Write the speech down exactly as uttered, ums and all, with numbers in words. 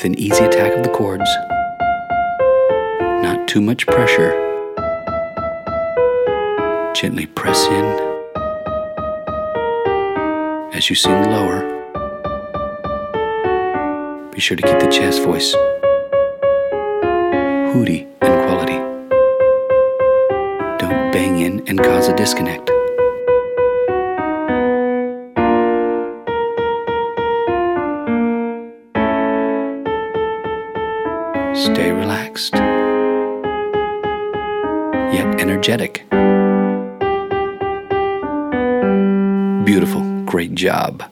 with an easy attack of the chords. Not too much pressure. Gently press in as you sing lower. Be sure to keep the chest voice hooty in quality. Don't bang in and cause a disconnect. Stay relaxed, yet energetic. Beautiful. Great job.